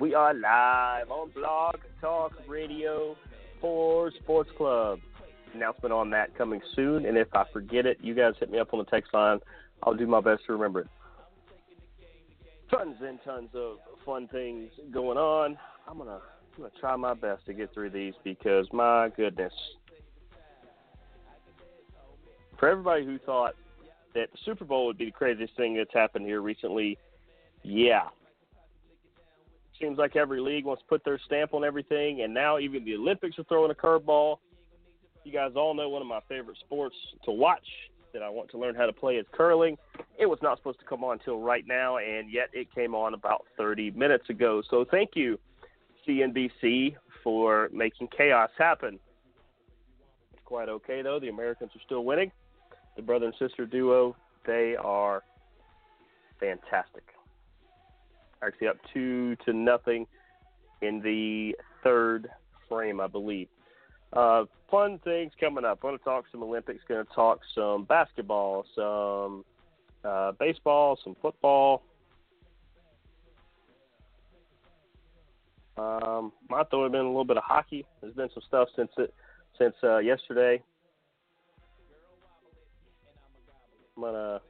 We are live on Blog Talk Radio for Sports Club. Announcement on that coming soon, and if I forget it, you guys hit me up on the text line. I'll do my best to remember it. Tons and tons of fun things going on. I'm gonna try my best to get through these because, my goodness. For everybody who thought that the Super Bowl would be the craziest thing that's happened here recently, yeah. Seems like every league wants to put their stamp on everything, and now even the Olympics are throwing a curveball. You guys all know one of my favorite sports to watch that I want to learn how to play is curling. It was not supposed to come on until right now, and yet it came on about 30 minutes ago. So thank you, CNBC, for making chaos happen. It's quite okay, though. The Americans are still winning. The brother and sister duo, they are fantastic. Actually up 2-0 in the third frame, I believe. Fun things coming up. Going to talk some Olympics, going to talk some basketball, some baseball, some football. Might throw in a little bit of hockey. There's been some stuff since yesterday. I'm going to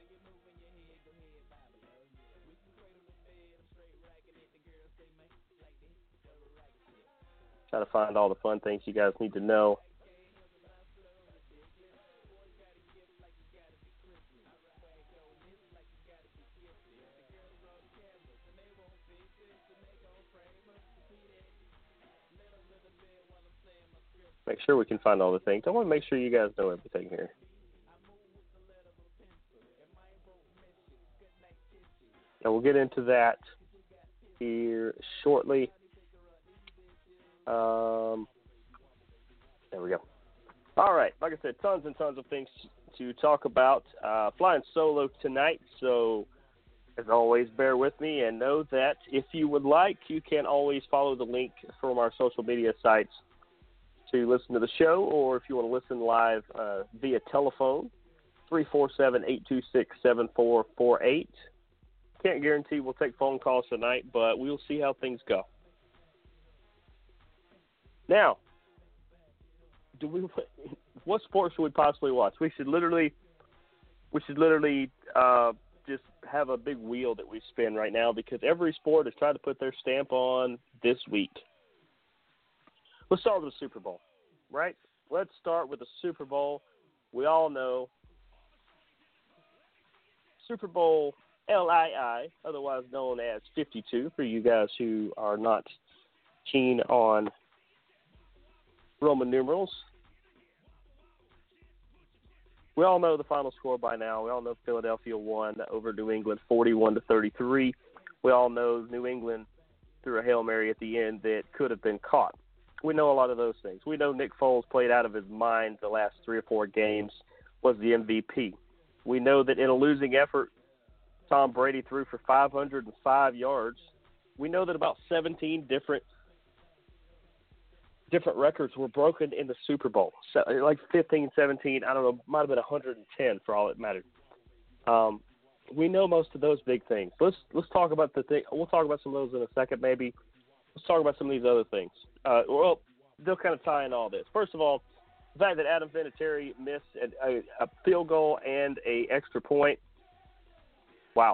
try to find all the fun things you guys need to know. Make sure we can find all the things. I want to make sure you guys know everything here. And we'll get into that here shortly. There we go. All right. Like I said, tons and tons of things to talk about. Flying solo tonight, so as always, bear with me and know that if you would like, you can always follow the link from our social media sites to listen to the show, or if you want to listen live via telephone, 347-826-7448. Can't guarantee we'll take phone calls tonight, but we'll see how things go. Now, what sports should we possibly watch? We should literally just have a big wheel that we spin right now because every sport has tried to put their stamp on this week. Let's start with the Super Bowl, right? Let's start with the Super Bowl. We all know Super Bowl LII, otherwise known as 52, for you guys who are not keen on Roman numerals. We all know the final score by now. We all know Philadelphia won over New England 41-33. We all know New England threw a Hail Mary at the end that could have been caught. We know a lot of those things. We know Nick Foles played out of his mind the last 3 or 4 games, was the MVP. We know that in a losing effort, Tom Brady threw for 505 yards. We know that about 17 different records were broken in the Super Bowl. So, like 15, 17, I don't know, might have been 110 for all it mattered. We know most of those big things. Let's talk about the thing. We'll talk about some of those in a second, maybe. Let's talk about some of these other things. Well, they'll kind of tie in all this. First of all, the fact that Adam Vinatieri missed a field goal and a extra point. Wow.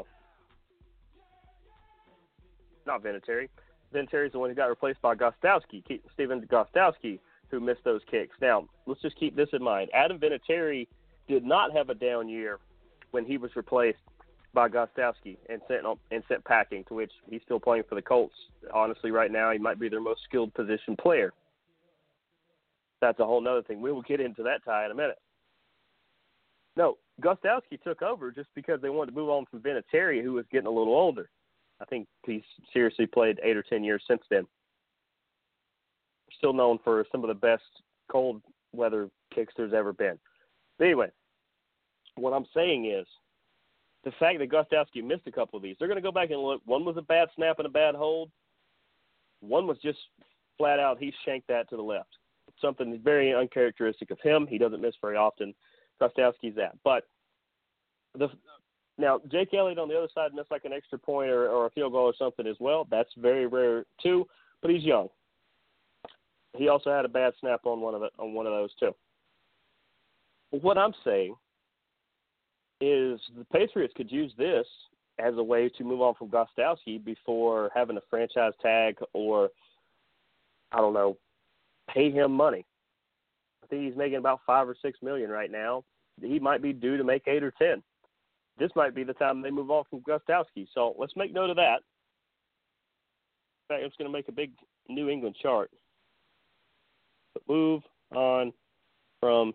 Not Vinatieri. Vinatieri's the one who got replaced by Gostkowski, Stephen Gostkowski, who missed those kicks. Now, let's just keep this in mind. Adam Vinatieri did not have a down year when he was replaced by Gostkowski and sent packing, to which he's still playing for the Colts. Honestly, right now, he might be their most skilled position player. That's a whole other thing. We will get into that tie in a minute. No, Gostkowski took over just because they wanted to move on from Vinatieri, who was getting a little older. I think he's seriously played 8 or 10 years since then. Still known for some of the best cold weather kicks there's ever been. But anyway, what I'm saying is the fact that Gostkowski missed a couple of these, they're going to go back and look. One was a bad snap and a bad hold. One was just flat out, he shanked that to the left. Something very uncharacteristic of him. He doesn't miss very often. Gostkowski's that. But Now, Jake Elliott on the other side missed like an extra point or a field goal or something as well. That's very rare too, but he's young. He also had a bad snap on one of those too. What I'm saying is the Patriots could use this as a way to move on from Gostkowski before having a franchise tag or, I don't know, pay him money. I think he's making about $5 or $6 million right now. He might be due to make 8 or 10. This might be the time they move on from Gostkowski. So let's make note of that. In fact, I'm just going to make a big New England chart. But move on from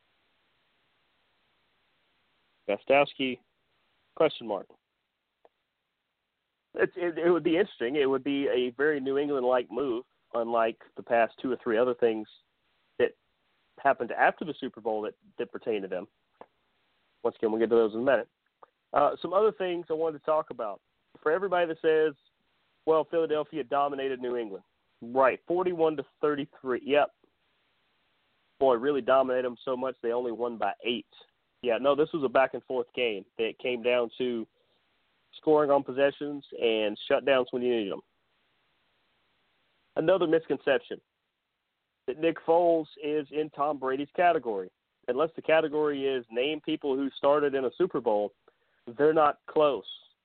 Gostkowski, question mark. It would be interesting. It would be a very New England-like move, unlike the past 2 or 3 other things that happened after the Super Bowl that pertain to them. Once again, we'll get to those in a minute. Some other things I wanted to talk about. For everybody that says, well, Philadelphia dominated New England. Right, 41-33. Yep. Boy, really dominated them so much they only won by 8. Yeah, no, this was a back-and-forth game that came down to scoring on possessions and shutdowns when you needed them. Another misconception, that Nick Foles is in Tom Brady's category. Unless the category is name people who started in a Super Bowl, they're not close.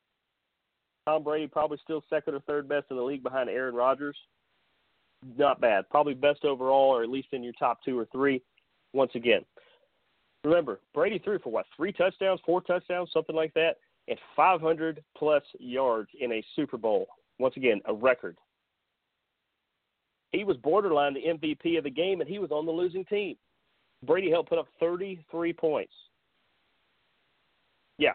Tom Brady probably still second or third best in the league behind Aaron Rodgers. Not bad. Probably best overall, or at least in your top 2 or 3. Once again, remember, Brady threw for 3 touchdowns, 4 touchdowns, something like that, and 500-plus yards in a Super Bowl. Once again, a record. He was borderline the MVP of the game, and he was on the losing team. Brady helped put up 33 points. Yeah,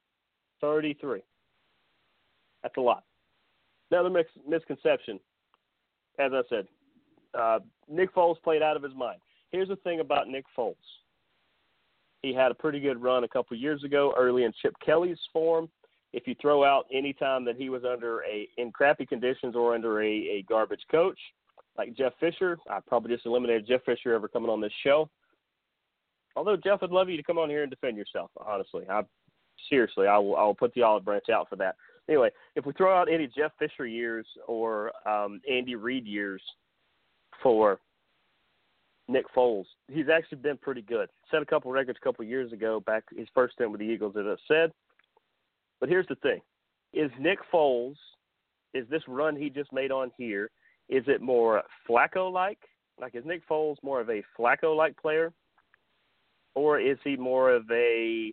33. That's a lot. Another misconception, as I said, Nick Foles played out of his mind. Here's the thing about Nick Foles. He had a pretty good run a couple years ago, early in Chip Kelly's form. If you throw out any time that he was in crappy conditions or under a garbage coach, like Jeff Fisher, I probably just eliminated Jeff Fisher ever coming on this show. Although, Jeff, I'd love you to come on here and defend yourself, honestly. Seriously, I will put the olive branch out for that. Anyway, if we throw out any Jeff Fisher years or Andy Reid years for Nick Foles, he's actually been pretty good. Set a couple records a couple years ago, back his first stint with the Eagles, as I said. But here's the thing. Is Nick Foles, is this run he just made on here, is it more Flacco-like? Like, is Nick Foles more of a Flacco-like player? Or is he more of a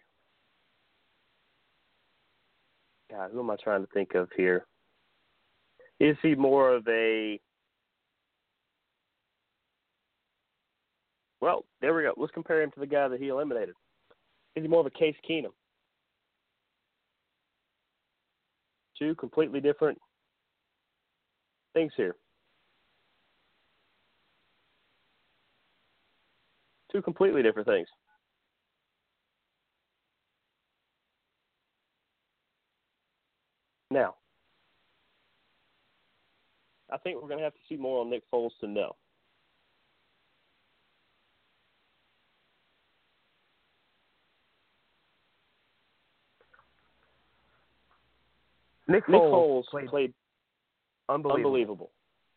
– God, who am I trying to think of here? Is he more of a – well, there we go. Let's compare him to the guy that he eliminated. Is he more of a Case Keenum? 2 completely different things here. 2 completely different things. Now, I think we're going to have to see more on Nick Foles to know. Nick Foles played unbelievable.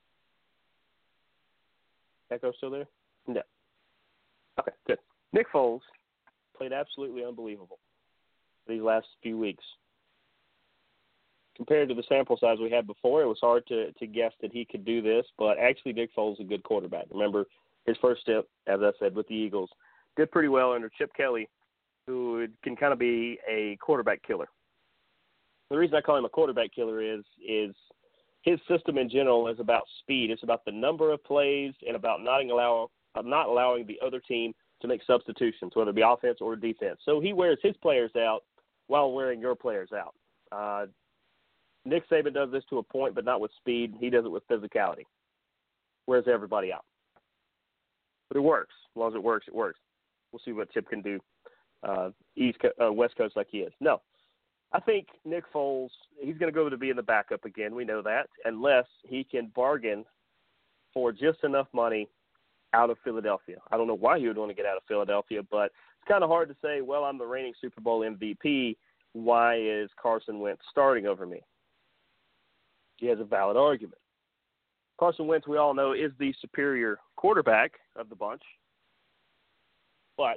Echo still there? No. Okay, good. Nick Foles played absolutely unbelievable these last few weeks. Compared to the sample size we had before, it was hard to guess that he could do this, but actually Nick Foles is a good quarterback. Remember, his first step, as I said, with the Eagles, did pretty well under Chip Kelly, who can kind of be a quarterback killer. The reason I call him a quarterback killer is his system in general is about speed. It's about the number of plays and about not allowing the other team to make substitutions, whether it be offense or defense. So he wears his players out while wearing your players out. Nick Saban does this to a point, but not with speed. He does it with physicality. Wears everybody out. But it works. As long as it works, it works. We'll see what Chip can do West Coast like he is. No. I think Nick Foles, he's going to go to be in the backup again. We know that, unless he can bargain for just enough money out of Philadelphia. I don't know why he would want to get out of Philadelphia, but it's kind of hard to say, well, I'm the reigning Super Bowl MVP, why is Carson Wentz starting over me? He has a valid argument. Carson Wentz, we all know, is the superior quarterback of the bunch. But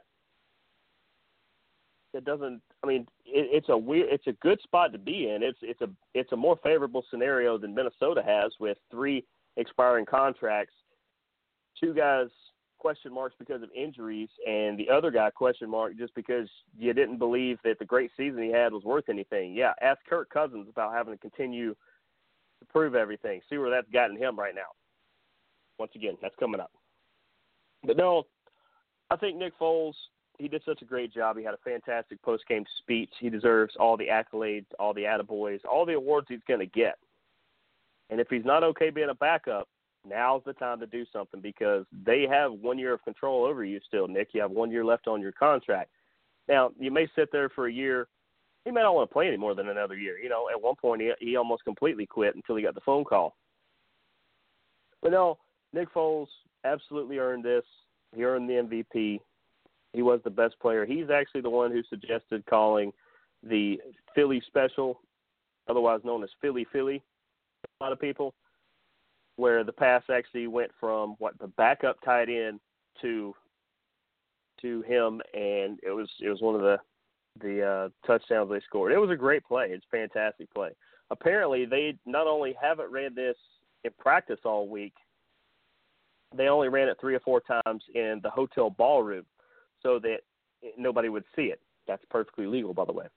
it doesn't. I mean, it's a good spot to be in. It's a more favorable scenario than Minnesota has with 3 expiring contracts, 2 guys question marks because of injuries, and the other guy question mark just because you didn't believe that the great season he had was worth anything. Yeah, ask Kirk Cousins about having to continue to prove everything. See where that's gotten him right now. Once again, that's coming up. But no, I think Nick Foles, he did such a great job. He had a fantastic post-game speech. He deserves all the accolades, all the attaboys, all the awards he's going to get. And if he's not okay being a backup, now's the time to do something because they have 1 year of control over you still, Nick. You have 1 year left on your contract. Now, you may sit there for a year. He may not want to play any more than another year. You know, at one point he almost completely quit until he got the phone call. But no, Nick Foles absolutely earned this. He earned the MVP. He was the best player. He's actually the one who suggested calling the Philly special, otherwise known as Philly, a lot of people, where the pass actually went from the backup tight end to him, and it was one of the touchdowns they scored. It was a great play. It's a fantastic play. Apparently, they not only haven't ran this in practice all week, they only ran it 3 or 4 times in the hotel ballroom so that nobody would see it. That's perfectly legal, by the way.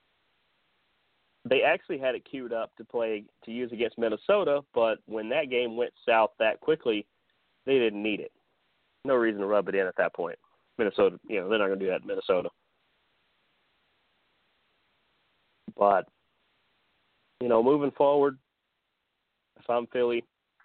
They actually had it queued up to use against Minnesota, but when that game went south that quickly, they didn't need it. No reason to rub it in at that point. Minnesota, they're not going to do that in Minnesota. But, moving forward, if I'm Philly,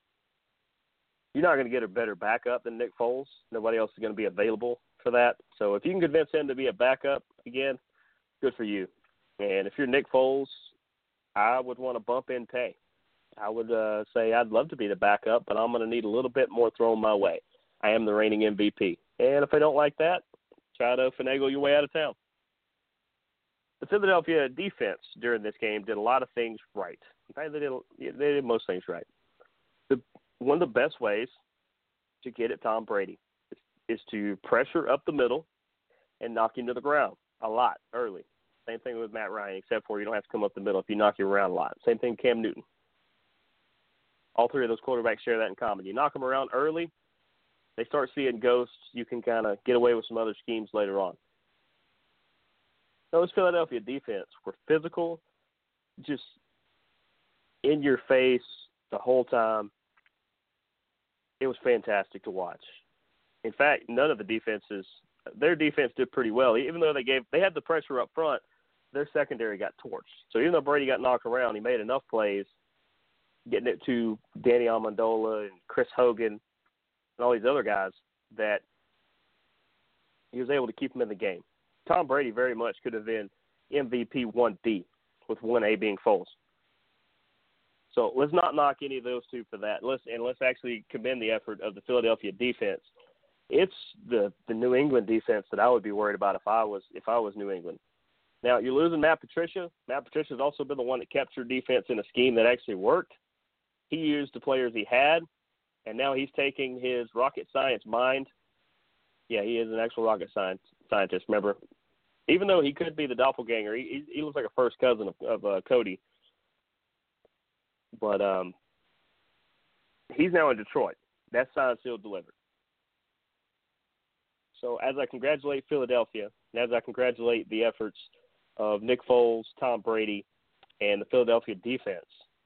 you're not going to get a better backup than Nick Foles. Nobody else is going to be available for that. So if you can convince him to be a backup again, good for you. And if you're Nick Foles, I would want to bump in pay. I would say I'd love to be the backup, but I'm going to need a little bit more thrown my way. I am the reigning MVP. And if I don't like that, try to finagle your way out of town. The Philadelphia defense during this game did a lot of things right. In fact, they did most things right. One of the best ways to get at Tom Brady is to pressure up the middle and knock him to the ground a lot early. Same thing with Matt Ryan, except for you don't have to come up the middle if you knock him around a lot. Same thing with Cam Newton. All 3 of those quarterbacks share that in common. You knock them around early, they start seeing ghosts. You can kind of get away with some other schemes later on. Those Philadelphia defense were physical, just in your face the whole time. It was fantastic to watch. In fact, none of the defenses, their defense did pretty well. Even though they had the pressure up front, their secondary got torched. So even though Brady got knocked around, he made enough plays, getting it to Danny Amendola and Chris Hogan and all these other guys, that he was able to keep them in the game. Tom Brady very much could have been MVP 1B, with 1A being Foles. So let's not knock any of those 2 for that. Let's actually commend the effort of the Philadelphia defense. It's the New England defense that I would be worried about if I was New England. Now, you're losing Matt Patricia. Matt Patricia's also been the one that kept your defense in a scheme that actually worked. He used the players he had, and now he's taking his rocket science mind. Yeah, he is an actual rocket scientist, remember? Even though he could be the doppelganger, he looks like a first cousin of Cody. But he's now in Detroit. That's signed, sealed, delivered. So as I congratulate Philadelphia, and as I congratulate the efforts of Nick Foles, Tom Brady, and the Philadelphia defense,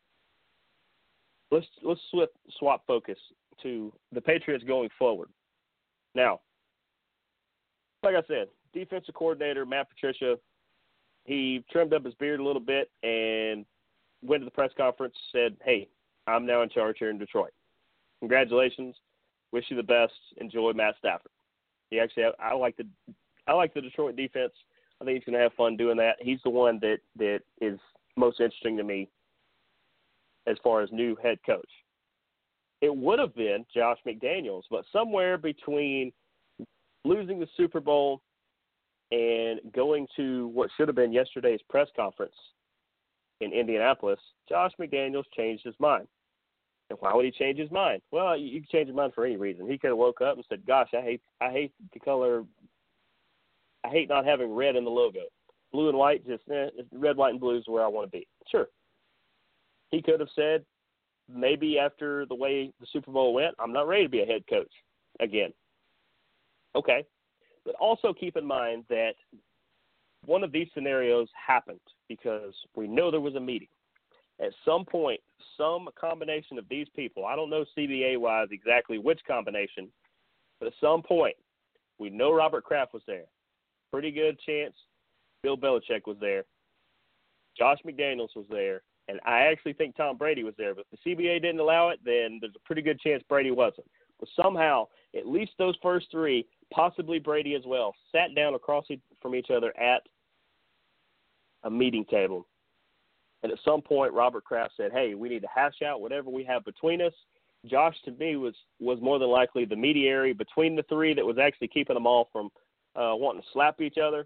let's swap focus to the Patriots going forward. Now, like I said, defensive coordinator Matt Patricia, he trimmed up his beard a little bit and went to the press conference, said, "Hey, I'm now in charge here in Detroit. Congratulations. Wish you the best. Enjoy Matt Stafford." I like the Detroit defense. I think he's going to have fun doing that. He's the one that is most interesting to me as far as new head coach. It would have been Josh McDaniels, but somewhere between losing the Super Bowl And going to what should have been yesterday's press conference in Indianapolis, Josh McDaniels changed his mind. And why would he change his mind? Well, you can change your mind for any reason. He could have woke up and said, "Gosh, I hate the color. I hate not having red in the logo. Blue and white, just red, white, and blue is where I want to be." Sure. He could have said, maybe after the way the Super Bowl went, I'm not ready to be a head coach again. Okay. But also keep in mind that one of these scenarios happened because we know there was a meeting. At some point, some combination of these people, I don't know CBA-wise exactly which combination, but at some point, we know Robert Kraft was there. Pretty good chance Bill Belichick was there. Josh McDaniels was there. And I actually think Tom Brady was there. But if the CBA didn't allow it, then there's a pretty good chance Brady wasn't. But somehow, at least those first three, possibly Brady as well, sat down across from each other at a meeting table. And at some point, Robert Kraft said, "Hey, we need to hash out whatever we have between us." Josh, to me, was more than likely the mediator between the three that was actually keeping them all from wanting to slap each other.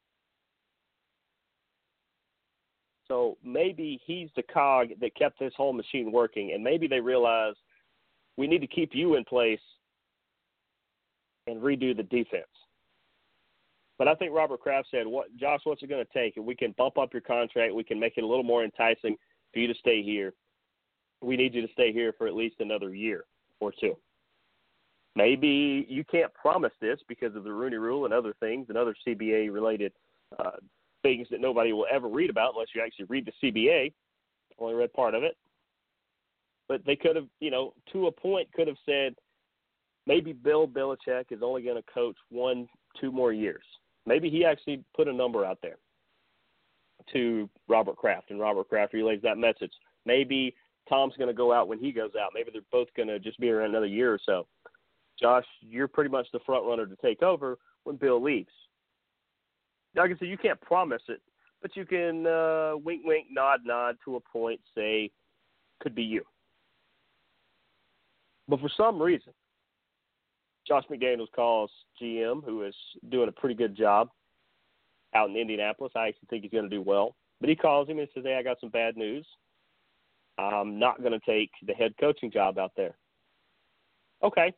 So maybe he's the cog that kept this whole machine working, and maybe they realized we need to keep you in place and redo the defense. But I think Robert Kraft said, Josh, what's it going to take? If we can bump up your contract, we can make it a little more enticing for you to stay here. We need you to stay here for at least another year or two. Maybe you can't promise this because of the Rooney Rule and other things and other CBA-related things that nobody will ever read about unless you actually read the CBA. Only read part of it. But they could have, to a point could have said, maybe Bill Belichick is only going to coach 1-2 more years. Maybe he actually put a number out there to Robert Kraft, and Robert Kraft relays that message. Maybe Tom's going to go out when he goes out. Maybe they're both going to just be around another year or so. Josh, you're pretty much the front runner to take over when Bill leaves. Like I said, you can't promise it, but you can wink, wink, nod, nod to a point, say, could be you. But for some reason, Josh McDaniels calls GM, who is doing a pretty good job out in Indianapolis. I actually think he's going to do well. But he calls him and says, "Hey, I got some bad news. I'm not going to take the head coaching job out there." Okay.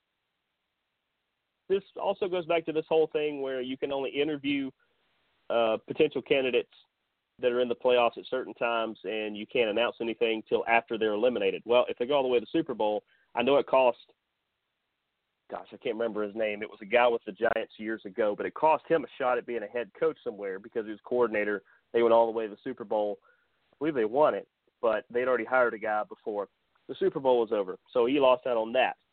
This also goes back to this whole thing where you can only interview potential candidates that are in the playoffs at certain times, and you can't announce anything till after they're eliminated. Well, if they go all the way to the Super Bowl, I know it cost – gosh, I can't remember his name. It was a guy with the Giants years ago, but it cost him a shot at being a head coach somewhere because he was coordinator. They went all the way to the Super Bowl. I believe they won it, but they'd already hired a guy before the Super Bowl was over, so he lost out on that.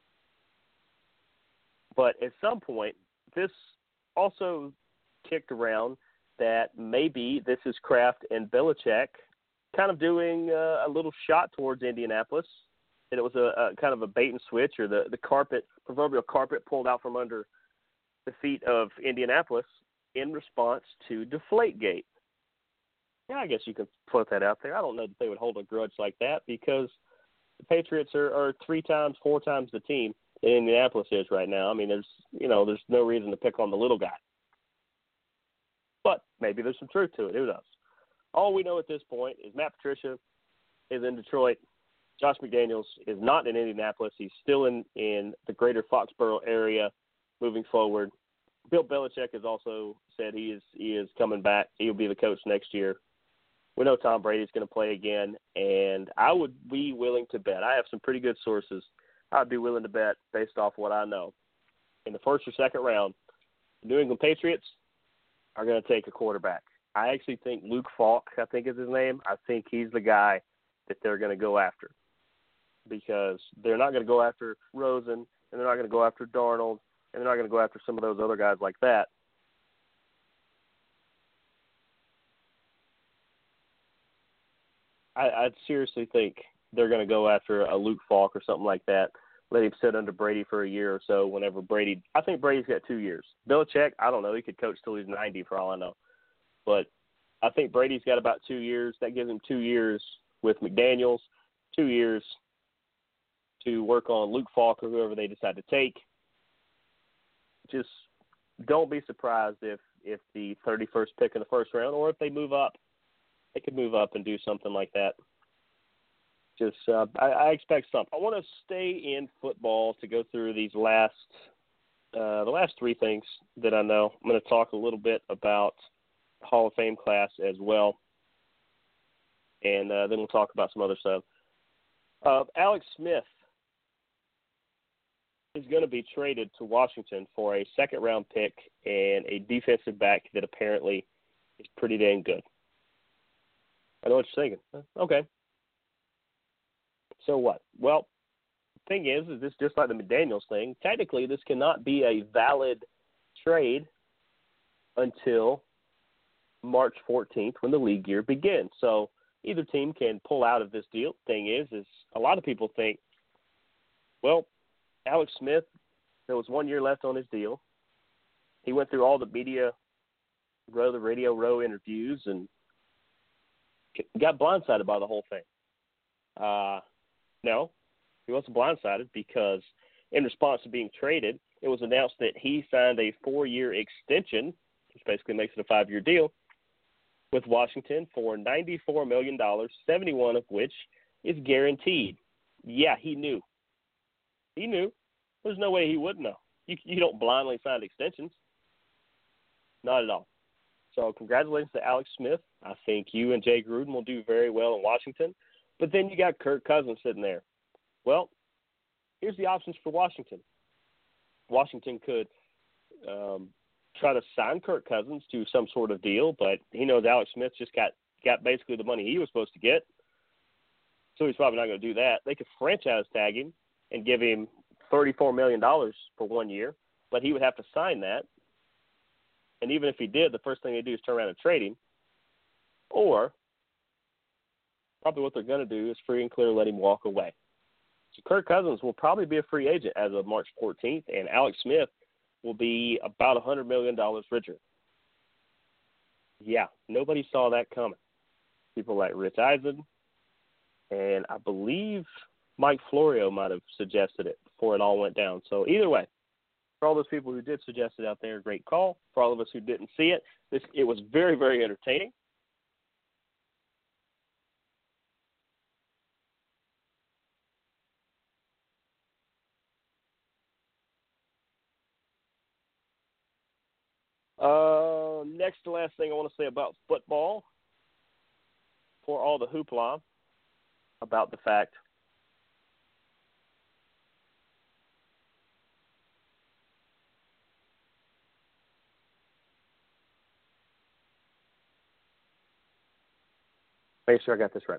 But at some point, this also kicked around that maybe this is Kraft and Belichick kind of doing a little shot towards Indianapolis. And it was a kind of a bait and switch, or the proverbial carpet pulled out from under the feet of Indianapolis in response to Deflategate. Yeah, I guess you can put that out there. I don't know that they would hold a grudge like that because the Patriots are 4 times the team that Indianapolis is right now. I mean, there's no reason to pick on the little guy. But maybe there's some truth to it. Who knows? All we know at this point is Matt Patricia is in Detroit. Josh McDaniels is not in Indianapolis. He's still in the greater Foxborough area moving forward. Bill Belichick has also said he is coming back. He'll be the coach next year. We know Tom Brady's going to play again, and I would be willing to bet. I have some pretty good sources. I'd be willing to bet based off what I know. In the first or second round, the New England Patriots are going to take a quarterback. I actually think Luke Falk, I think is his name. I think he's the guy that they're going to go after because they're not going to go after Rosen, and they're not going to go after Darnold, and they're not going to go after some of those other guys like that. I seriously think they're going to go after a Luke Falk or something like that. Let him sit under Brady for a year or so whenever Brady – I think Brady's got 2 years. Belichick, I don't know. He could coach till he's 90 for all I know. But I think Brady's got about 2 years. That gives him 2 years with McDaniels, 2 years to work on Luke Falk or whoever they decide to take. Just don't be surprised if the 31st pick in the first round, or if they move up, they could move up and do something like that. Just I expect something. I want to stay in football to go through these the last three things that I know. I'm going to talk a little bit about Hall of Fame class as well, and then we'll talk about some other stuff. Alex Smith is going to be traded to Washington for a second-round pick and a defensive back that apparently is pretty dang good. I know what you're thinking. Okay. So what? Well, the thing is this just like the McDaniels thing. Technically, this cannot be a valid trade until March 14th when the league year begins. So either team can pull out of this deal. Thing is a lot of people think, well, Alex Smith, there was 1 year left on his deal. He went through all the the Radio Row interviews and got blindsided by the whole thing. No, he wasn't blindsided because in response to being traded, it was announced that he signed a 4-year extension, which basically makes it a 5-year deal, with Washington for $94 million, 71 of which is guaranteed. Yeah, he knew. He knew. There's no way he wouldn't know. You don't blindly sign extensions. Not at all. So congratulations to Alex Smith. I think you and Jay Gruden will do very well in Washington. But then you got Kirk Cousins sitting there. Well, here's the options for Washington. Washington could try to sign Kirk Cousins to some sort of deal, but he knows Alex Smith just got basically the money he was supposed to get. So he's probably not going to do that. They could franchise tag him and give him $34 million for 1 year, but he would have to sign that. And even if he did, the first thing they do is turn around and trade him. Or probably what they're going to do is free and clear let him walk away. So Kirk Cousins will probably be a free agent as of March 14th, and Alex Smith will be about $100 million richer. Yeah, nobody saw that coming. People like Rich Eisen, and I believe Mike Florio might have suggested it before it all went down. So either way, for all those people who did suggest it out there, great call. For all of us who didn't see it, it was very, very entertaining. Next to last thing I want to say about football, for all the hoopla about the fact make sure I got this right.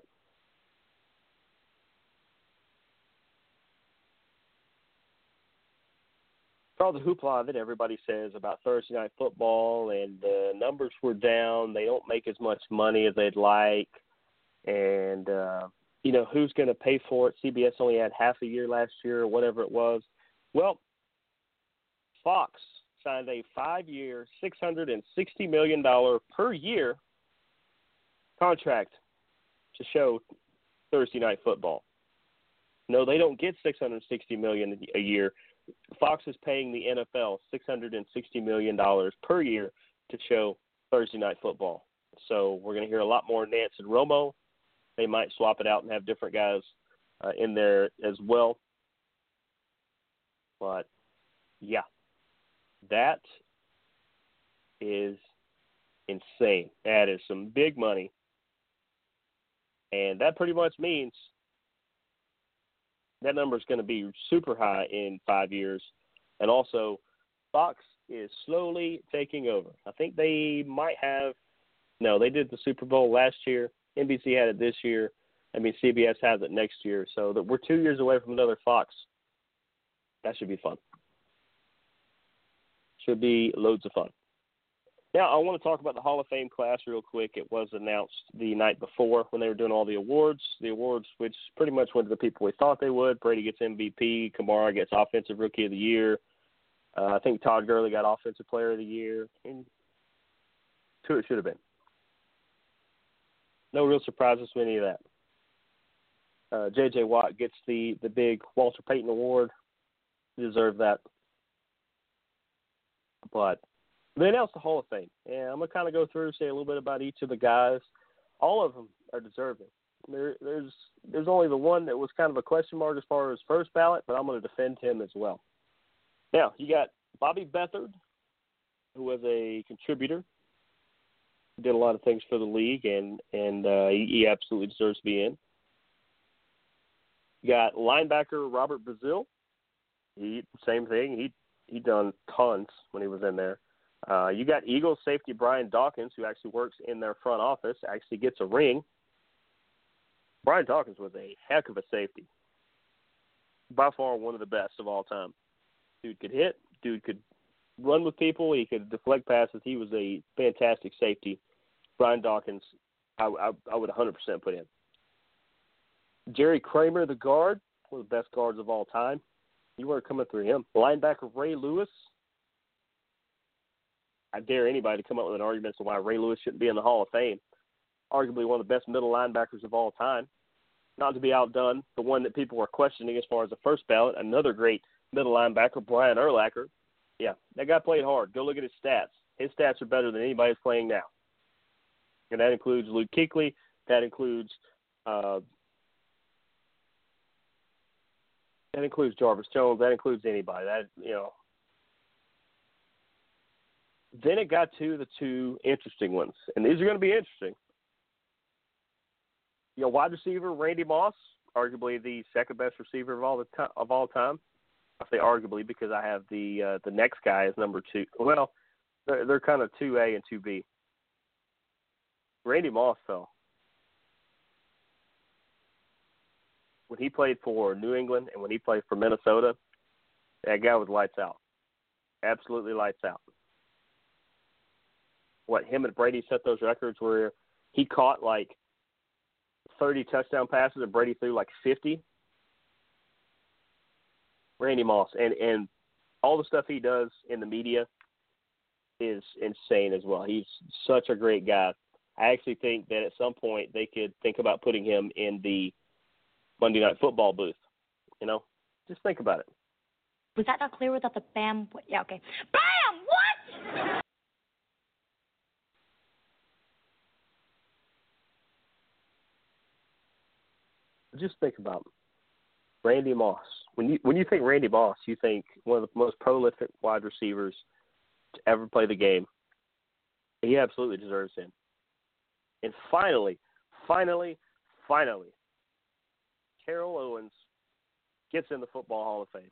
For all the hoopla that everybody says about Thursday Night Football and the numbers were down, they don't make as much money as they'd like, and, who's going to pay for it? CBS only had half a year last year or whatever it was. Well, Fox signed a 5-year, $660 million per year contract to show Thursday Night Football. No, they don't get $660 million a year. Fox is paying the NFL $660 million per year to show Thursday Night Football. So we're going to hear a lot more Nance and Romo. They might swap it out and have different guys in there as well. But, yeah, that is insane. That is some big money. And that pretty much means that number is going to be super high in 5 years. And also, Fox is slowly taking over. I think they might have – no, they did the Super Bowl last year. NBC had it this year. CBS has it next year. So that we're 2 years away from another Fox. That should be fun. Should be loads of fun. Now, I want to talk about the Hall of Fame class real quick. It was announced the night before when they were doing all the awards. The awards, which pretty much went to the people we thought they would. Brady gets MVP. Kamara gets Offensive Rookie of the Year. I think Todd Gurley got Offensive Player of the Year. And 2 it should have been. No real surprises with any of that. J.J. Watt gets the big Walter Payton Award. Deserved that. But they announced the Hall of Fame, and I'm going to kind of go through and say a little bit about each of the guys. All of them are deserving. There's only the one that was kind of a question mark as far as first ballot, but I'm going to defend him as well. Now, you got Bobby Beathard, who was a contributor, did a lot of things for the league, and he absolutely deserves to be in. You got linebacker Robert Brazile. Same thing. He done tons when he was in there. You got Eagles safety Brian Dawkins, who actually works in their front office, actually gets a ring. Brian Dawkins was a heck of a safety. By far one of the best of all time. Dude could hit. Dude could run with people. He could deflect passes. He was a fantastic safety. Brian Dawkins, I would 100% put in. Jerry Kramer, the guard, one of the best guards of all time. You weren't coming through him. Linebacker Ray Lewis. I dare anybody to come up with an argument as to why Ray Lewis shouldn't be in the Hall of Fame. Arguably one of the best middle linebackers of all time. Not to be outdone, the one that people were questioning as far as the first ballot, another great middle linebacker, Brian Urlacher. Yeah, that guy played hard. Go look at his stats. His stats are better than anybody's playing now. And that includes Luke Kuechly. That includes Jarvis Jones. That includes anybody. Then it got to the two interesting ones, and these are going to be interesting. Wide receiver Randy Moss, arguably the second best receiver of all time. I say arguably because I have the next guy as number 2. Well, they're kind of 2A and 2B. Randy Moss, though, when he played for New England and when he played for Minnesota, that guy was lights out. Absolutely lights out. Him and Brady set those records where he caught like 30 touchdown passes and Brady threw like 50. Randy Moss. And all the stuff he does in the media is insane as well. He's such a great guy. I actually think that at some point they could think about putting him in the Monday Night Football booth. Just think about it. Was that not clear without the bam? Yeah, okay. Bam! What? Just think about Randy Moss. When you think Randy Moss, you think one of the most prolific wide receivers to ever play the game. He absolutely deserves him. And finally, Terrell Owens gets in the Football Hall of Fame.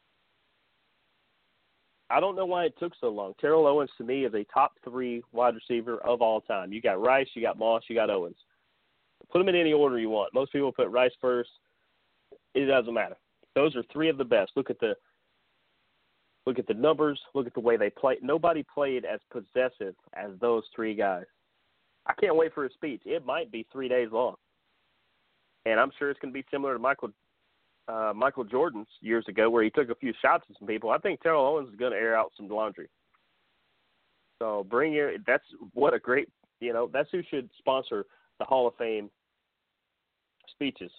I don't know why it took so long. Terrell Owens, to me, is a top 3 wide receiver of all time. You got Rice, you got Moss, you got Owens. Put them in any order you want. Most people put Rice first. It doesn't matter. Those are 3 of the best. Look at the numbers. Look at the way they play. Nobody played as possessive as those 3 guys. I can't wait for his speech. It might be 3 days long. And I'm sure it's going to be similar to Michael Jordan's years ago where he took a few shots at some people. I think Terrell Owens is going to air out some laundry. So that's what a great, that's who should sponsor the Hall of Fame speeches.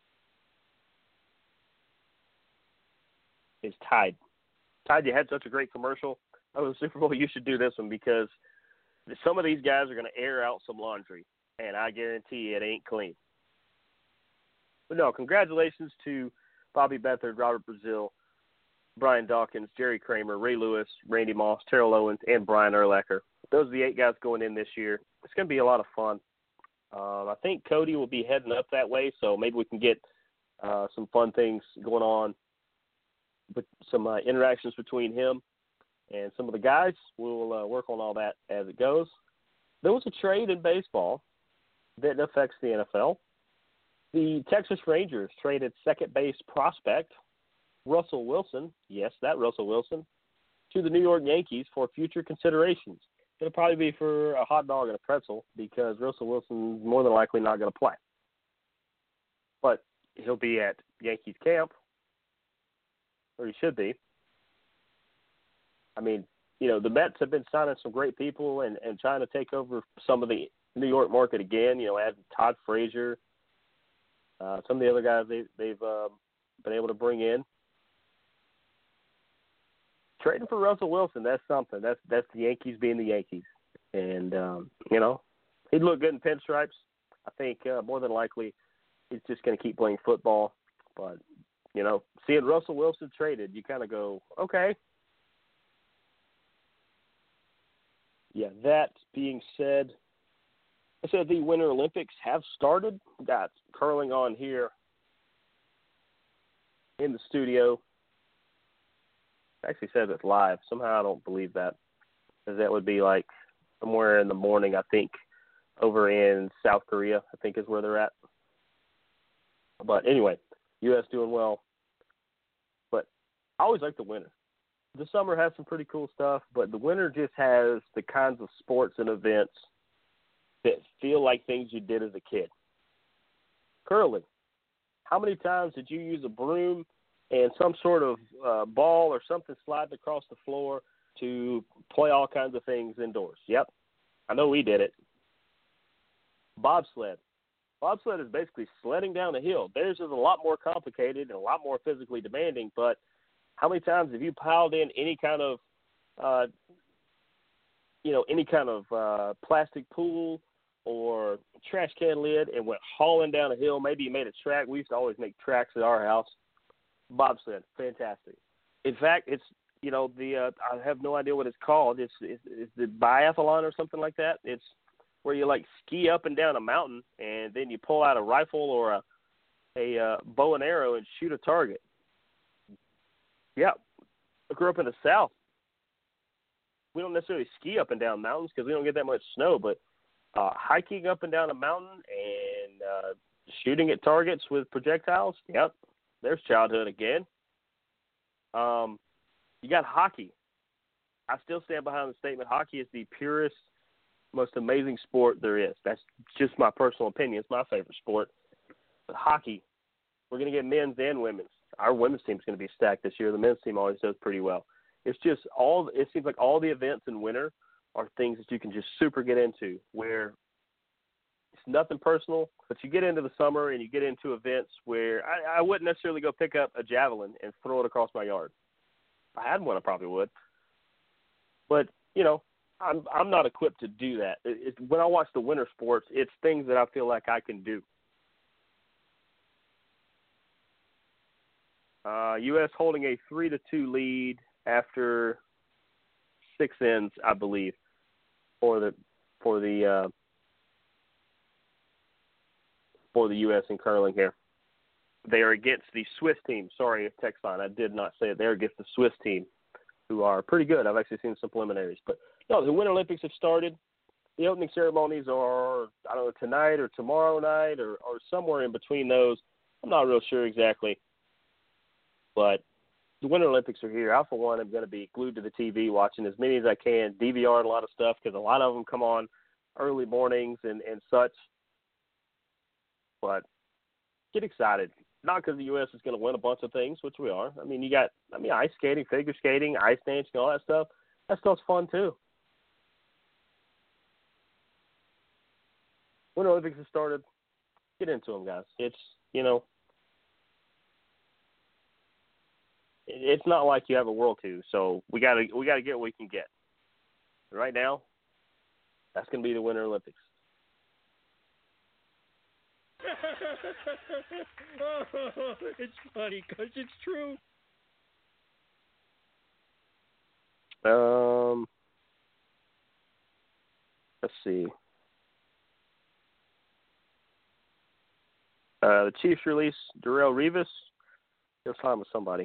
Is Tide. Tide, you had such a great commercial of the Super Bowl. You should do this one because some of these guys are going to air out some laundry, and I guarantee it ain't clean. But no, congratulations to Bobby Beathard, Robert Brazile, Brian Dawkins, Jerry Kramer, Ray Lewis, Randy Moss, Terrell Owens, and Brian Urlacher. Those are the 8 guys going in this year. It's going to be a lot of fun. I think Cody will be heading up that way, so maybe we can get some fun things going on, with some interactions between him and some of the guys. We'll work on all that as it goes. There was a trade in baseball that affects the NFL. The Texas Rangers traded second base prospect Russell Wilson, yes, that Russell Wilson, to the New York Yankees for future considerations. It'll probably be for a hot dog and a pretzel because Russell Wilson's more than likely not going to play. But he'll be at Yankees camp, or he should be. I mean, the Mets have been signing some great people and trying to take over some of the New York market again, adding Todd Frazier, some of the other guys they've been able to bring in. trading for Russell Wilson, that's something. That's the Yankees being the Yankees. And, he'd look good in pinstripes. I think more than likely he's just going to keep playing football. But, seeing Russell Wilson traded, you kind of go, okay. Yeah, that being said, I said the Winter Olympics have started. Got curling on here in the studio. It actually says it's live. Somehow I don't believe that, because that would be like somewhere in the morning, I think, over in South Korea, I think is where they're at. But anyway, U.S. doing well. But I always like the winter. The summer has some pretty cool stuff, but the winter just has the kinds of sports and events that feel like things you did as a kid. Curling. How many times did you use a broom and some sort of ball or something sliding across the floor to play all kinds of things indoors? Yep. I know we did it. Bobsled. Bobsled is basically sledding down a hill. Theirs is a lot more complicated and a lot more physically demanding, but how many times have you piled in any kind of, plastic pool or trash can lid and went hauling down a hill? Maybe you made a track. We used to always make tracks at our house. Bobsled, fantastic. In fact, it's, I have no idea what it's called. It's the biathlon or something like that. It's where you like ski up and down a mountain and then you pull out a rifle or a bow and arrow and shoot a target. Yeah, I grew up in the South. We don't necessarily ski up and down mountains because we don't get that much snow, but hiking up and down a mountain and shooting at targets with projectiles, yep, there's childhood again. You got hockey. I still stand behind the statement, hockey is the purest, most amazing sport there is. That's just my personal opinion. It's my favorite sport. But hockey, we're going to get men's and women's. Our women's team is going to be stacked this year. The men's team always does pretty well. It's just it seems like all the events in winter are things that you can just super get into, where it's nothing personal, but you get into the summer and you get into events where I wouldn't necessarily go pick up a javelin and throw it across my yard. If I had one, I probably would. But, I'm not equipped to do that. When I watch the winter sports, it's things that I feel like I can do. U.S. holding a 3-2 lead after 6 ends, I believe, for the U.S. in curling here. They are against the Swiss team. Sorry, text line, I did not say it. They're against the Swiss team, who are pretty good. I've actually seen some preliminaries. But, no, the Winter Olympics have started. The opening ceremonies are, I don't know, tonight or tomorrow night or somewhere in between those. I'm not real sure exactly. But the Winter Olympics are here. I, for one, am going to be glued to the TV watching as many as I can, DVR a lot of stuff, because a lot of them come on early mornings and such. But get excited. Not because the U.S. is going to win a bunch of things, which we are. I mean, ice skating, figure skating, ice dancing, all that stuff. That stuff's fun, too. Winter Olympics have started. Get into them, guys. It's, it's not like you have a World Coup, so we gotta get what we can get. Right now, that's going to be the Winter Olympics. It's funny because it's true. Let's see. The Chiefs release Darrelle Revis. He'll sign with somebody.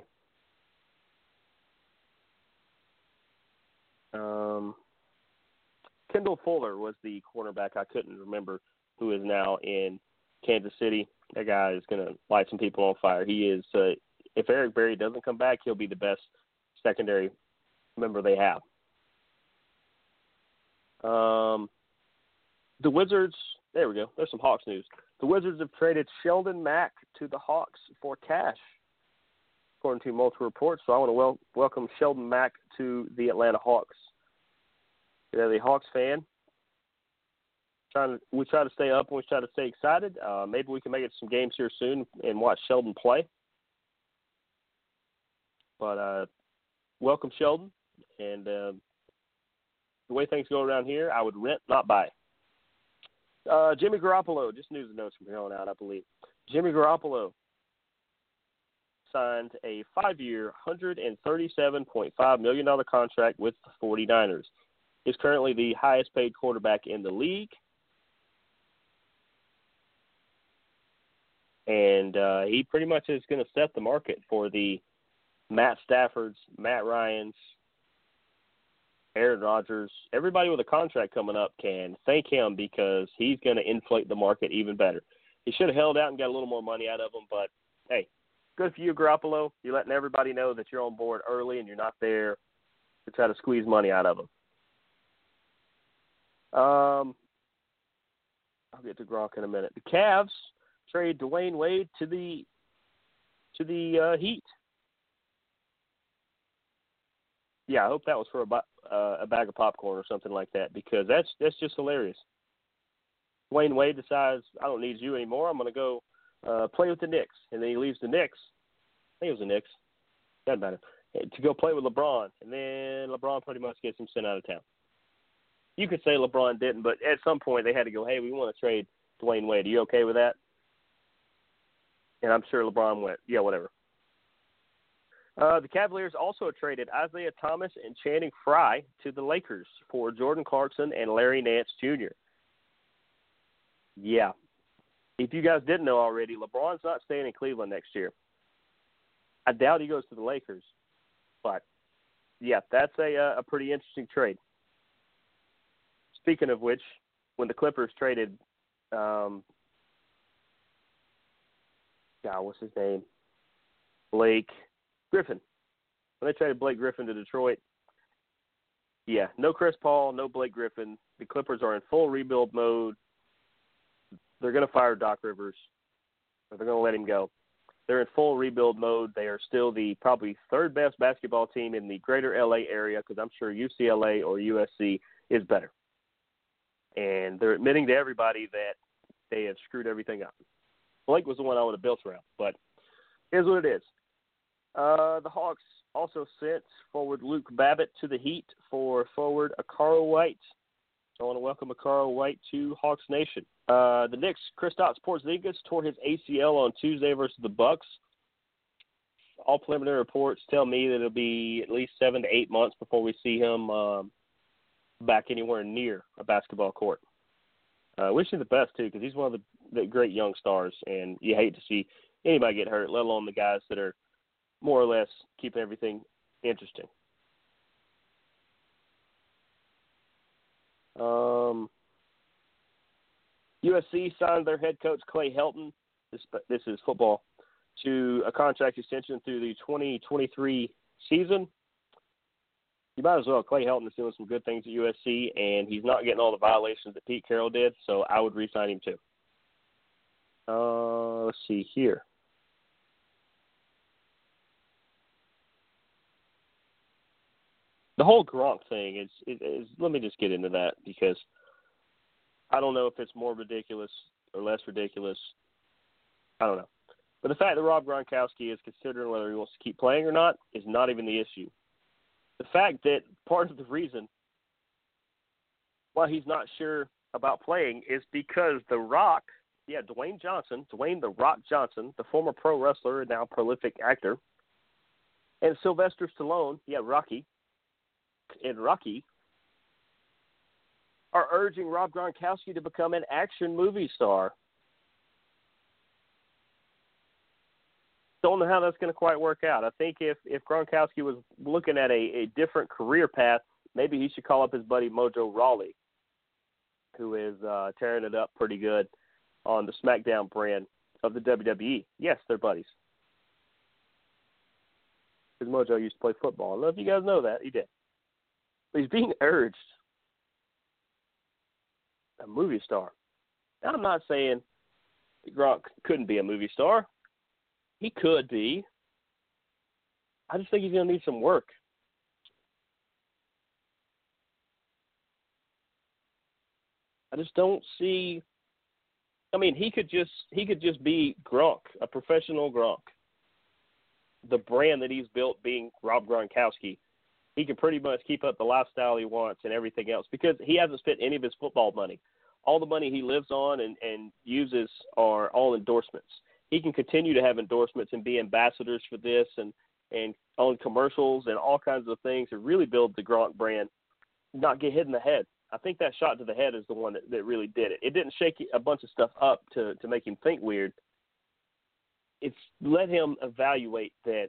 Kendall Fuller was the cornerback. I couldn't remember who is now in Kansas City. That guy is going to light some people on fire. He is. If Eric Berry doesn't come back, he'll be the best secondary member they have. The Wizards. There we go. There's some Hawks news. The Wizards have traded Sheldon Mack to the Hawks for cash, according to multiple reports. So I want to welcome Sheldon Mack to the Atlanta Hawks. You're the Hawks fan. We try to stay up and we try to stay excited. Maybe we can make it some games here soon and watch Sheldon play. But welcome Sheldon. And the way things go around here, I would rent, not buy. Jimmy Garoppolo, just news and notes from here on out, I believe. Jimmy Garoppolo signed a 5-year, $137.5 million contract with the 49ers. He's currently the highest paid quarterback in the league. And he pretty much is going to set the market for the Matt Staffords, Matt Ryans, Aaron Rodgers. Everybody with a contract coming up can thank him because he's going to inflate the market even better. He should have held out and got a little more money out of him, but, hey, good for you, Garoppolo. You're letting everybody know that you're on board early and you're not there to try to squeeze money out of them. I'll get to Gronk in a minute. The Cavs trade Dwayne Wade to the Heat. Yeah, I hope that was for a bag of popcorn or something like that because that's just hilarious. Dwayne Wade decides, I don't need you anymore. I'm going to go play with the Knicks. And then he leaves the Knicks. I think it was the Knicks. Doesn't matter. To go play with LeBron. And then LeBron pretty much gets him sent out of town. You could say LeBron didn't, but at some point they had to go, hey, we want to trade Dwayne Wade. Are you okay with that? And I'm sure LeBron went, yeah, whatever. The Cavaliers also traded Isaiah Thomas and Channing Frye to the Lakers for Jordan Clarkson and Larry Nance Jr. Yeah. If you guys didn't know already, LeBron's not staying in Cleveland next year. I doubt he goes to the Lakers. But, yeah, that's a pretty interesting trade. Speaking of which, when the Clippers traded, what's his name? Blake Griffin. When they traded Blake Griffin to Detroit, yeah, no Chris Paul, no Blake Griffin. The Clippers are in full rebuild mode. They're going to fire Doc Rivers, or they're going to let him go. They're in full rebuild mode. They are still the probably third best basketball team in the greater LA area because I'm sure UCLA or USC is better. And they're admitting to everybody that they have screwed everything up. Blake was the one I would have built around, but here's what it is. The Hawks also sent forward Luke Babbitt to the Heat for forward Akaro White. So I want to welcome Akaro White to Hawks Nation. The Knicks, Kristaps Porzingis tore his ACL on Tuesday versus the Bucks. All preliminary reports tell me that it'll be at least 7 to 8 months before we see him back anywhere near a basketball court. Wish him the best, too, because he's one of the great young stars, and you hate to see anybody get hurt, let alone the guys that are more or less keeping everything interesting. USC signed their head coach, Clay Helton, this is football, to a contract extension through the 2023 season. You might as well. Clay Helton is doing some good things at USC, and he's not getting all the violations that Pete Carroll did, so I would re-sign him too. Let's see here. The whole Gronk thing is let me just get into that because I don't know if it's more ridiculous or less ridiculous. I don't know. But the fact that Rob Gronkowski is considering whether he wants to keep playing or not is not even the issue. The fact that part of the reason why he's not sure about playing is because The Rock, Dwayne The Rock Johnson, the former pro wrestler and now prolific actor, and Sylvester Stallone, Rocky, are urging Rob Gronkowski to become an action movie star. Don't know how that's going to quite work out. I think if Gronkowski was looking at a different career path, maybe he should call up his buddy Mojo Rawley, who is tearing it up pretty good on the SmackDown brand of the WWE. Yes, they're buddies. Because Mojo used to play football. I don't know if you guys know that. He did. But he's being urged a movie star. Now, I'm not saying Gronk couldn't be a movie star. He could be. I just think he's going to need some work. I just don't see. I mean, he could just be Gronk, a professional Gronk. The brand that he's built being Rob Gronkowski he can pretty much keep up the lifestyle he wants and everything else because he hasn't spent any of his football money. All the money he lives on and uses are all endorsements. He can continue to have endorsements and be ambassadors for this and on commercials and all kinds of things to really build the Gronk brand, not get hit in the head. I think that shot to the head is the one that really did it. It didn't shake a bunch of stuff up to make him think weird. It's let him evaluate that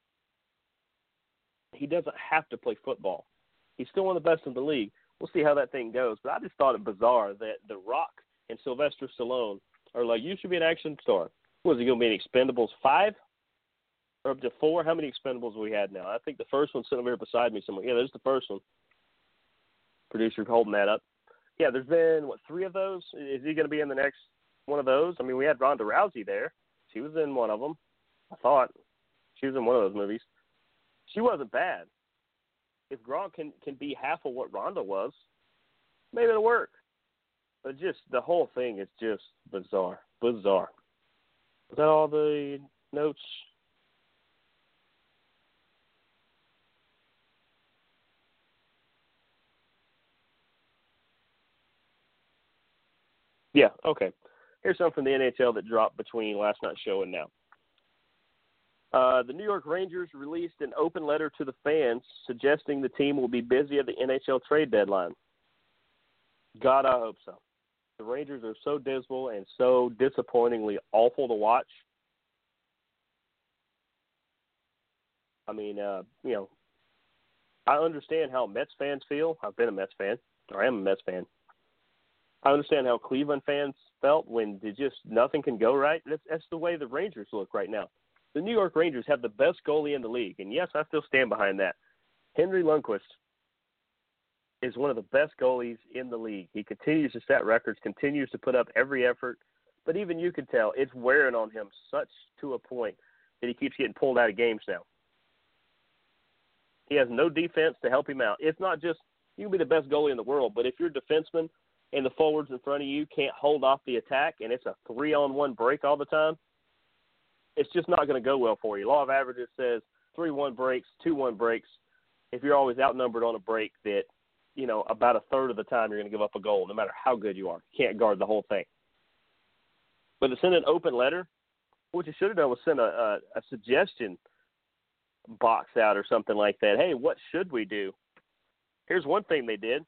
he doesn't have to play football. He's still one of the best in the league. We'll see how that thing goes. But I just thought it bizarre that The Rock and Sylvester Stallone are like, you should be an action star. Was he going to be an Expendables 5 or up to 4? How many Expendables we had now? I think the first one's sitting over here beside me somewhere. Yeah, there's the first one. Producer holding that up. Yeah, there's been, 3 of those? Is he going to be in the next one of those? I mean, we had Ronda Rousey there. She was in one of them. I thought she was in one of those movies. She wasn't bad. If Gronk can be half of what Ronda was, maybe it'll work. But just the whole thing is just bizarre. Bizarre. Is that all the notes? Yeah, okay. Here's something from the NHL that dropped between last night's show and now. The New York Rangers released an open letter to the fans suggesting the team will be busy at the NHL trade deadline. God, I hope so. The Rangers are so dismal and so disappointingly awful to watch. I mean, I understand how Mets fans feel. I've been a Mets fan, or I am a Mets fan. I understand how Cleveland fans felt when nothing can go right. That's the way the Rangers look right now. The New York Rangers have the best goalie in the league, and yes, I still stand behind that. Henry Lundqvist is one of the best goalies in the league. He continues to set records, continues to put up every effort, but even you can tell it's wearing on him such to a point that he keeps getting pulled out of games now. He has no defense to help him out. It's not just you can be the best goalie in the world, but if your defenseman and the forwards in front of you can't hold off the attack and it's a 3-on-1 break all the time, it's just not going to go well for you. Law of averages says 3-1 breaks, 2-1 breaks. If you're always outnumbered on a break, that, about a third of the time you're going to give up a goal, no matter how good you are. You can't guard the whole thing. But to send an open letter, what you should have done was send a suggestion box out or something like that. Hey, what should we do? Here's one thing they did.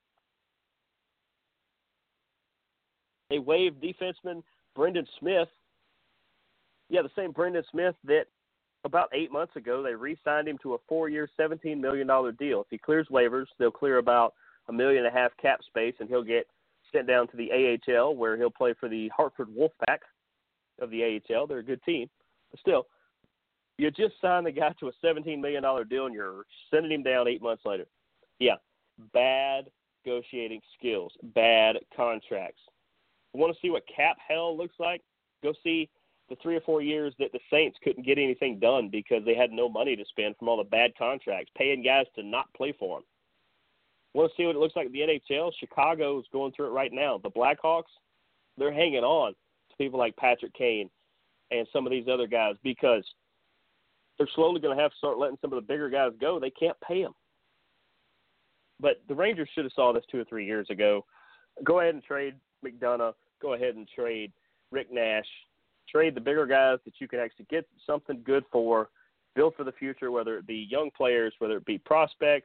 They waived defenseman Brendan Smith. Yeah, the same Brendan Smith that about 8 months ago they re-signed him to a 4-year, $17 million deal. If he clears waivers, they'll clear about $1.5 million cap space, and he'll get sent down to the AHL where he'll play for the Hartford Wolfpack of the AHL. They're a good team. But still, you just signed the guy to a $17 million deal, and you're sending him down 8 months later. Yeah, bad negotiating skills, bad contracts. Want to see what cap hell looks like? Go see the 3 or 4 years that the Saints couldn't get anything done because they had no money to spend from all the bad contracts, paying guys to not play for them. Want to see what it looks like in the NHL? Chicago is going through it right now. The Blackhawks, they're hanging on to people like Patrick Kane and some of these other guys because they're slowly going to have to start letting some of the bigger guys go. They can't pay them. But the Rangers should have saw this 2 or 3 years ago. Go ahead and trade McDonough. Go ahead and trade Rick Nash. Trade the bigger guys that you can actually get something good for, build for the future, whether it be young players, whether it be prospects.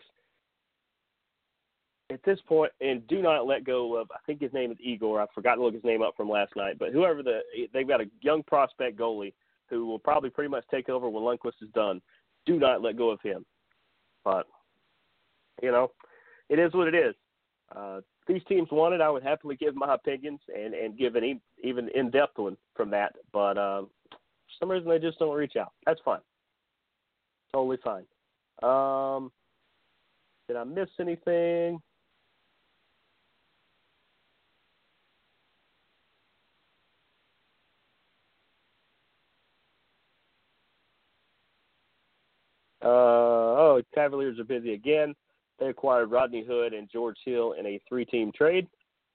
At this point, and do not let go of, I think his name is Igor. I forgot to look his name up from last night. But they've got a young prospect goalie who will probably pretty much take over when Lundqvist is done. Do not let go of him. But, it is what it is. These teams want it, I would happily give my opinions and give an even in-depth one from that. But for some reason, they just don't reach out. That's fine. Totally fine. Did I miss anything? Cavaliers are busy again. They acquired Rodney Hood and George Hill in a 3-team trade.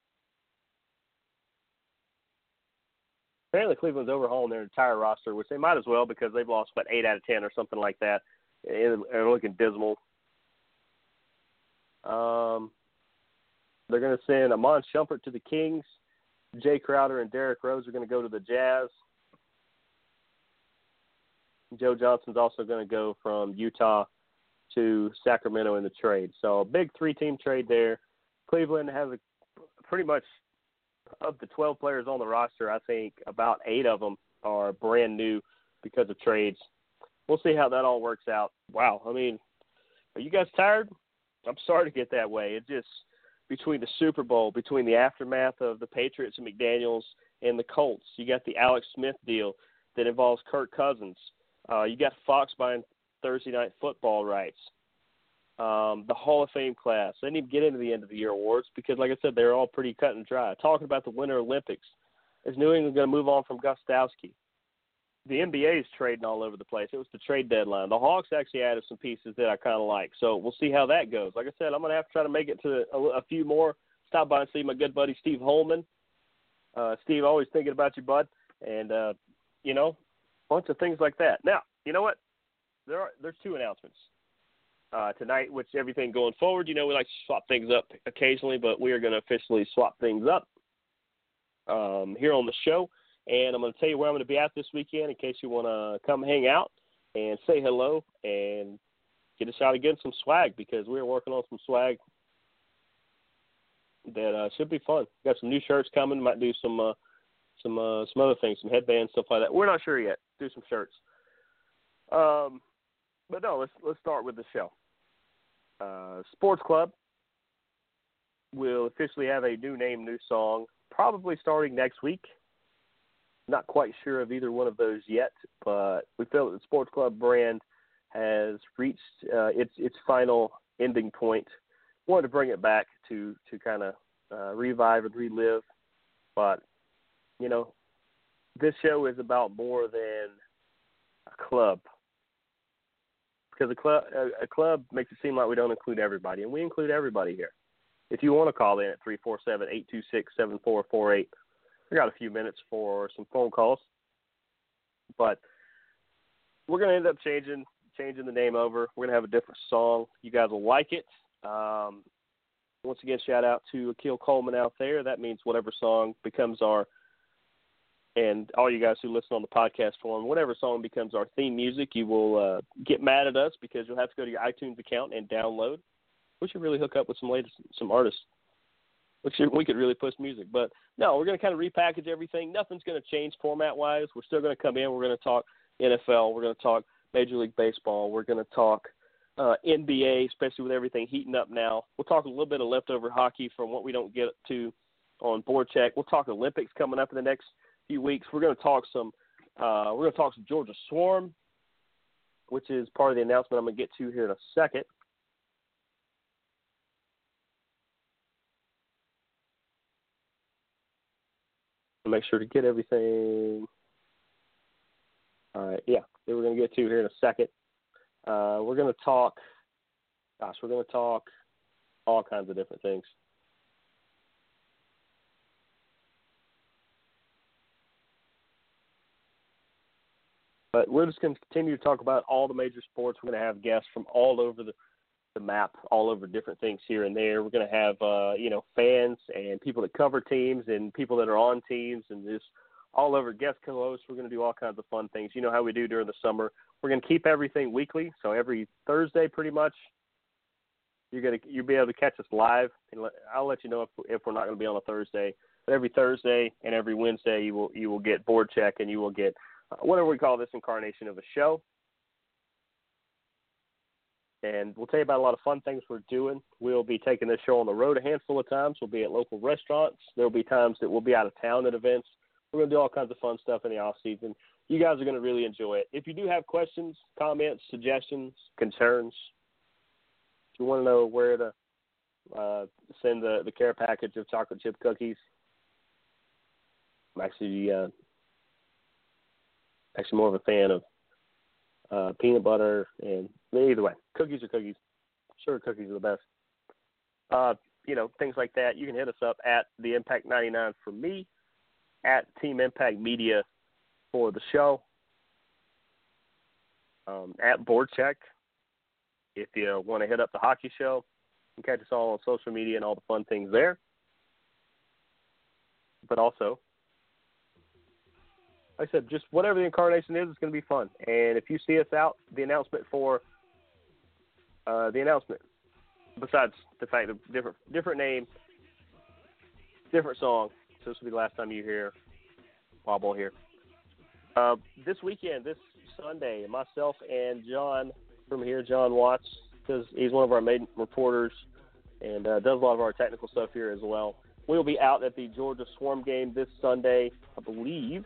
Apparently Cleveland's overhauling their entire roster, which they might as well because they've lost, 8 out of 10 or something like that. And they're looking dismal. They're going to send Amon Shumpert to the Kings. Jay Crowder and Derrick Rose are going to go to the Jazz. Joe Johnson's also going to go from Utah to Sacramento in the trade. So a big 3-team trade there. Cleveland has pretty much of the 12 players on the roster, I think about 8 of them are brand new because of trades. We'll see how that all works out. Wow. I mean, are you guys tired? I'm sorry to get that way. It just, between the Super Bowl, between the aftermath of the Patriots and McDaniels and the Colts, you got the Alex Smith deal that involves Kirk Cousins. You got Fox buying Thursday Night Football rights. The Hall of Fame class. They didn't even get into the end of the year awards because, like I said, they're all pretty cut and dry. Talking about the Winter Olympics. Is New England going to move on from Gostkowski? The NBA is trading all over the place. It was the trade deadline. The Hawks actually added some pieces that I kind of like. So we'll see how that goes. Like I said, I'm going to have to try to make it to a few more. Stop by and see my good buddy Steve Holman. Steve, always thinking about you, bud. And, a bunch of things like that. Now, you know what? There's 2 announcements tonight, which everything going forward, we like to swap things up occasionally, but we are going to officially swap things up here on the show. And I'm going to tell you where I'm going to be at this weekend in case you want to come hang out and say hello and get a shot of getting some swag because we're working on some swag that should be fun. Got some new shirts coming. Might do some other things, some headbands, stuff like that. We're not sure yet. Do some shirts. But no, let's start with the show. Sports Club will officially have a new name, new song, probably starting next week. Not quite sure of either one of those yet, but we feel that the Sports Club brand has reached its final ending point. Wanted to bring it back to kind of revive and relive, but this show is about more than a club. Because a club makes it seem like we don't include everybody, and we include everybody here. If you want to call in at 347-826-7448, we got a few minutes for some phone calls. But we're going to end up changing the name over. We're going to have a different song. You guys will like it. Once again, shout out to Akil Coleman out there. That means whatever song becomes our, and all you guys who listen on the podcast form, whatever song becomes our theme music, you will get mad at us because you'll have to go to your iTunes account and download. We should really hook up with some artists. We could really push music. But, no, we're going to kind of repackage everything. Nothing's going to change format-wise. We're still going to come in. We're going to talk NFL. We're going to talk Major League Baseball. We're going to talk NBA, especially with everything heating up now. We'll talk a little bit of leftover hockey from what we don't get to on Board Check. We'll talk Olympics coming up in the next few weeks. We're going to talk some Georgia Swarm, which is part of the announcement I'm going to get to here in a second. Make sure to get everything. All right, yeah, that we're going to get to here in a second. We're going to talk all kinds of different things. But we're just going to continue to talk about all the major sports. We're going to have guests from all over the map, all over different things here and there. We're going to have, fans and people that cover teams and people that are on teams and just all over guest co-hosts. We're going to do all kinds of fun things. You know how we do during the summer. We're going to keep everything weekly. So every Thursday pretty much you'll be able to catch us live. And I'll let you know if we're not going to be on a Thursday. But every Thursday and every Wednesday you will get Board Check and you will get whatever we call this incarnation of a show. And we'll tell you about a lot of fun things we're doing. We'll be taking this show on the road a handful of times. We'll be at local restaurants. There will be times that we'll be out of town at events. We're going to do all kinds of fun stuff in the off season. You guys are going to really enjoy it. If you do have questions, comments, suggestions, concerns, if you want to know where to send the care package of chocolate chip cookies, I'm actually more of a fan of peanut butter, and either way, cookies are cookies. Sure, cookies are the best. Things like that. You can hit us up at the Impact 99 for me, at Team Impact Media for the show, at Board Check if you want to hit up the hockey show, You can catch us all on social media and all the fun things there. But also, like I said, just whatever the incarnation is, it's going to be fun. And if you see us out, the announcement, besides the fact of different name, different song, so this will be the last time you hear Wobble here. This weekend, this Sunday, myself and John from here, John Watts, because he's one of our main reporters and does a lot of our technical stuff here as well. We'll be out at the Georgia Swarm game this Sunday, I believe.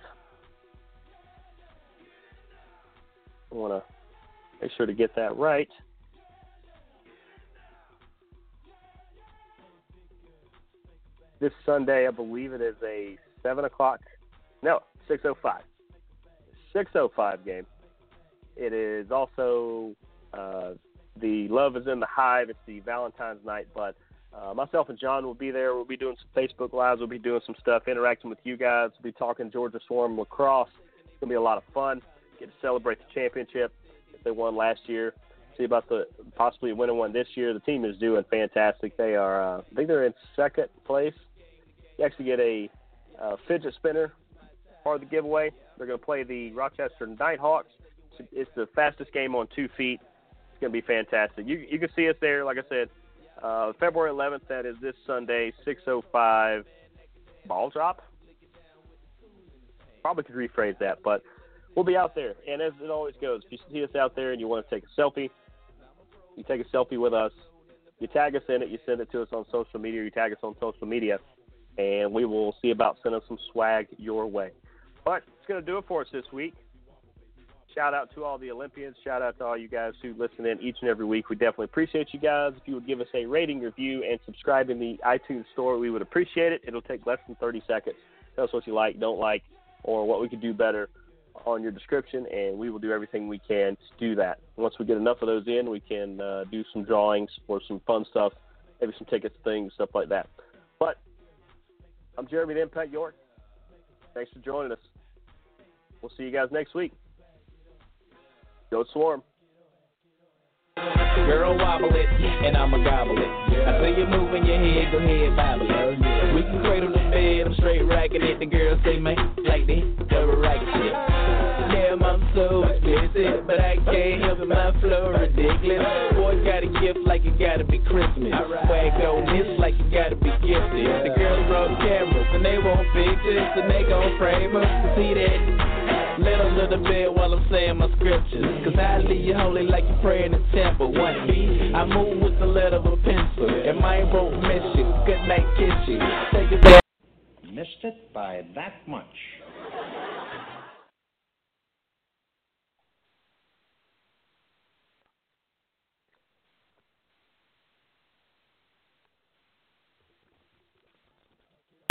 I want to make sure to get that right. This Sunday, I believe it is a 6:05 game. It is also the Love is in the Hive. It's the Valentine's night, but myself and John will be there. We'll be doing some Facebook Lives. We'll be doing some stuff, interacting with you guys. We'll be talking Georgia Swarm lacrosse. It's going to be a lot of fun. Get to celebrate the championship that they won last year. See about the possibly winning one this year. The team is doing fantastic. They are, I think they're in second place. You actually get a fidget spinner, part of the giveaway. They're going to play the Rochester Nighthawks. It's the fastest game on 2 feet. It's going to be fantastic. You can see us there, like I said, February 11th. That is this Sunday, 6:05 ball drop. Probably could rephrase that, but we'll be out there. And as it always goes, if you see us out there and you want to take a selfie, you take a selfie with us. You tag us in it. You send it to us on social media. You tag us on social media. And we will see about sending some swag your way. But it's going to do it for us this week. Shout out to all the Olympians. Shout out to all you guys who listen in each and every week. We definitely appreciate you guys. If you would give us a rating, review, and subscribe in the iTunes store, we would appreciate it. It'll take less than 30 seconds. Tell us what you like, don't like, or what we could do better on your description, and we will do everything we can to do that. Once we get enough of those in, we can do some drawings for some fun stuff, maybe some tickets, things, stuff like that. But I'm Jeremy the Impact York. Thanks for joining us. We'll see you guys next week. Go Swarm. Girl, wobble it, and I'ma gobble it. I see you moving your head, go ahead, bobble it. We can cradle the bed, I'm straight racking it. The girls say, man, like this, double racket shit. Damn, I'm so explicit, but I can't help it, my flow ridiculous. Boy, got a gift like it gotta be Christmas. Swag on this like it gotta be gifted. The girls roll cameras, and they won't fix it, and they gon' frame us. See that? Let a little bit while I'm saying my scriptures. Cause I leave you holy like you pray in the temple. 1B, I move with the letter of a pencil. And my won't miss you. Good night, kiss you. Take it back. Missed it by that much.